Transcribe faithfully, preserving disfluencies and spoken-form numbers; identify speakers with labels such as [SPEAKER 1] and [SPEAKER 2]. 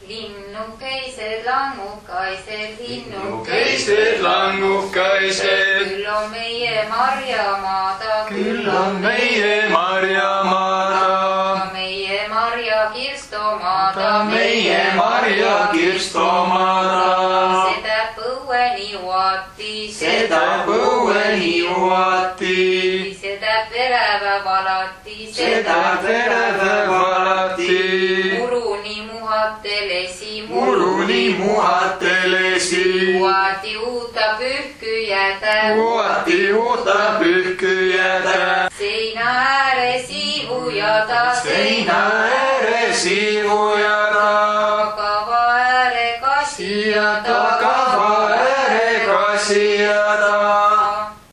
[SPEAKER 1] Linnukesed, langukaised,
[SPEAKER 2] linnukesed, langukaised.
[SPEAKER 1] Küll on meie marjamaada,
[SPEAKER 2] küll on meie marjamaada.
[SPEAKER 1] Meie Marja Kirstomaada,
[SPEAKER 2] meie Marja Kirstomaada.
[SPEAKER 1] Seda põueni uati,
[SPEAKER 2] seda põueni uati.
[SPEAKER 1] Seda verevä valati,
[SPEAKER 2] seda verevä valati.
[SPEAKER 1] Muruni muhattelesi,
[SPEAKER 2] muruni muhattelesi.
[SPEAKER 1] Uati uutta pyyhkyjätä,
[SPEAKER 2] uati uutta pyyhkyjätä.
[SPEAKER 1] Seinä ääre siivujata,
[SPEAKER 2] seinä ääre siivujata.